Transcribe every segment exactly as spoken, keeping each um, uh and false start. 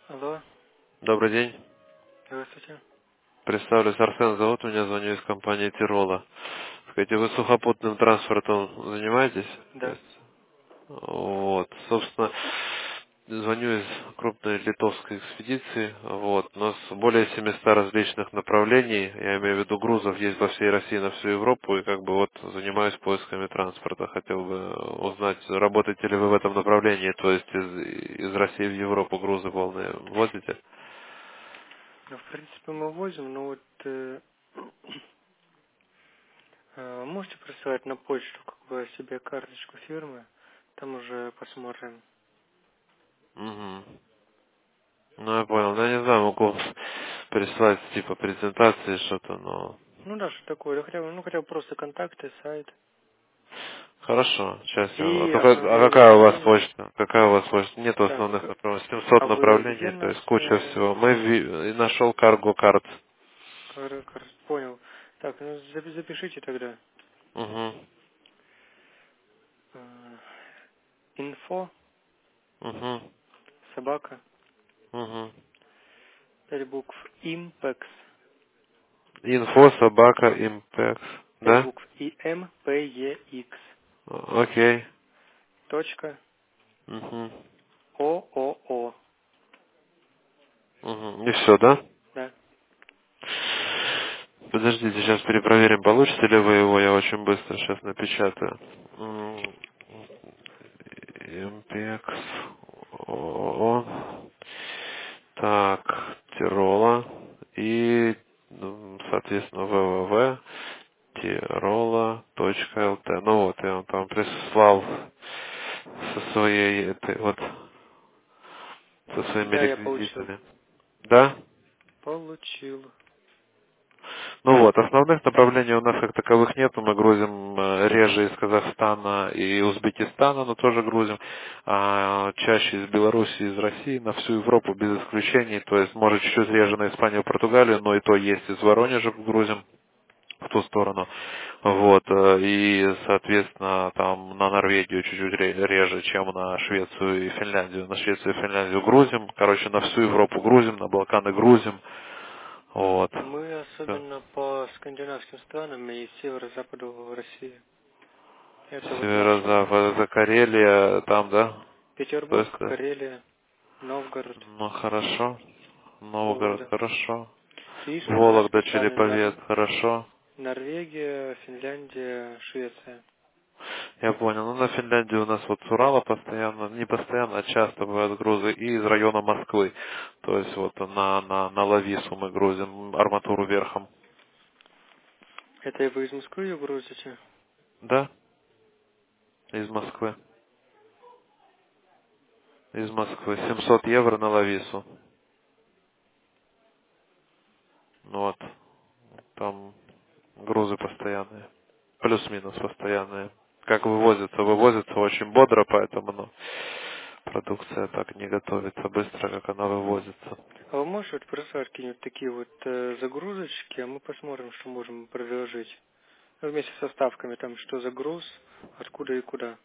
Алло, Добрый день. здравствуйте. Представлюсь, Арсен зовут меня, звоню из компании Тирола. Скажите, вы сухопутным транспортом занимаетесь? То Да. есть, вот, собственно, звоню из крупной литовской экспедиции. Вот, у нас более семисот различных направлений, я имею в виду грузов, есть во всей России, на всю Европу, и как бы вот занимаюсь поисками транспорта. Хотел бы узнать, работаете ли вы в этом направлении, то есть из, из России в Европу грузы волны возите? Ну, в принципе, мы возим, но вот э, э, можете присылать на почту как бы себе карточку фирмы, там уже посмотрим. Угу. Ну, я понял. Ну, я не знаю, могу прислать типа презентации что-то, но... Ну да, что такое, да хотя бы, ну хотя бы просто контакты, сайт. Хорошо, сейчас я... И Только, а основные какая у вас направления. почта? Какая у вас почта? Нет Так, основных э, направлений. семьсот а вы где направлений, то нас есть куча э, всего. Мы ви- нашел карго карт. кор- кор- понял. Так, ну запи- запишите тогда. Угу. Э, Инфо, Угу. собака, Угу. пять букв, импекс, Инфо, собака, импекс. пять Да? букв, и м п е икс, Окей. точка, Угу. о о о. Угу. И все, да? Да. Подождите, сейчас перепроверим, получится ли вы его, я очень быстро сейчас напечатаю. Импекс ООО. Так, Тирола. И, ну, соответственно, вэ вэ вэ тирола точка эл ти. Ну вот, я вам там прислал со своей этой вот, со своими Да, я получил. реквизитами. Да? Получил. Ну вот, основных направлений у нас как таковых нету. Мы грузим э, реже из Казахстана и Узбекистана, но тоже грузим. А чаще из Беларуси, из России, на всю Европу без исключений. То есть, может, чуть-чуть реже на Испанию, Португалию, но и то есть из Воронежа грузим в ту сторону. Вот, э, и, соответственно, там на Норвегию чуть-чуть ре- реже, чем на Швецию и Финляндию. На Швецию и Финляндию грузим. Короче, на всю Европу грузим, на Балканы грузим. Вот. Мы Всё. особенно по скандинавским странам и северо-западу России. Это вот наши Северо-запад, это Карелия, там, да? То Петербург, есть, э, Карелия, Новгород, ну хорошо. Новгород, Вологда. хорошо. И Вологда, скандинавские страны Череповец, Нор- хорошо. Норвегия, Финляндия, Швеция. Я понял. Ну, на Финляндию у нас вот с Урала постоянно, не постоянно, а часто бывают грузы и из района Москвы. То есть вот на, на, на Лавису мы грузим арматуру верхом. Это и вы из Москвы ее грузите? Да? Из Москвы. Из Москвы. семьсот евро на Лавису. Ну вот. Там грузы постоянные. Плюс-минус постоянные. Как вывозятся? Вывозятся очень бодро, поэтому ну, продукция так не готовится быстро, как она вывозится. А вы можете вот прислать какие-нибудь такие вот э, загрузочки, а мы посмотрим, что можем предложить. Ну, вместе со ставками, там, что за груз, откуда и куда.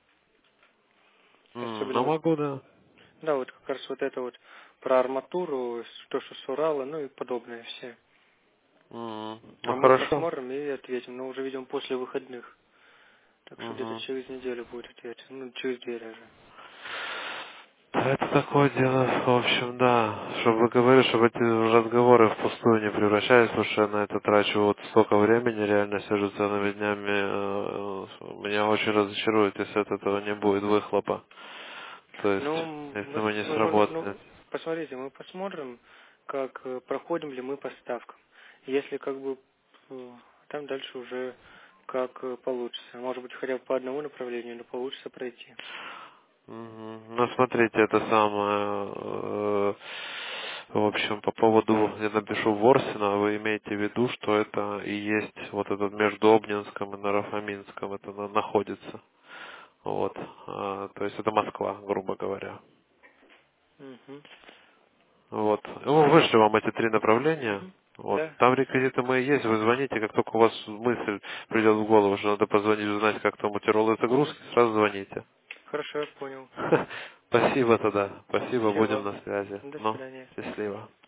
М, Особенно ну вот. могу, да. Да, вот как раз вот это вот про арматуру, с- то, что с Урала, ну и подобное все. М, А ну мы хорошо. посмотрим и ответим, но уже, видимо, после выходных. Так что где-то Мгм. через неделю будет ответ. Ну, через две даже. Да, это такое дело, в общем, да. Чтобы вы говорили, чтобы эти разговоры впустую не превращались, потому что я на это трачу вот столько времени, реально сижу целыми днями. э, Меня очень разочарует, если от этого не будет выхлопа. То есть, Ну, если мы, мы не с- мы- мы- ну, сработаем. посмотрите, мы посмотрим, как э, проходим ли мы по ставкам. Если как бы э, там дальше уже как э, получится. Может быть, хотя бы по одному направлению, но получится пройти. Мгм. Ну, смотрите, это самое, э, в общем, по поводу, я напишу Ворсина, вы имеете в виду, что это и есть вот этот между Обнинском и Нарафаминском, это на- находится. Вот. А, то есть это Москва, грубо говоря. Угу. Вот. Ну, вышлю вам эти три направления. Угу. Вот. Да, Там реквизиты мои есть, вы звоните, как только у вас мысль придет в голову, что надо позвонить, узнать, как там у Тирола загрузки, сразу звоните. хорошо, я понял. Спасибо тогда. Спасибо, будем Всего. на связи. До Ну, свидания. счастливо.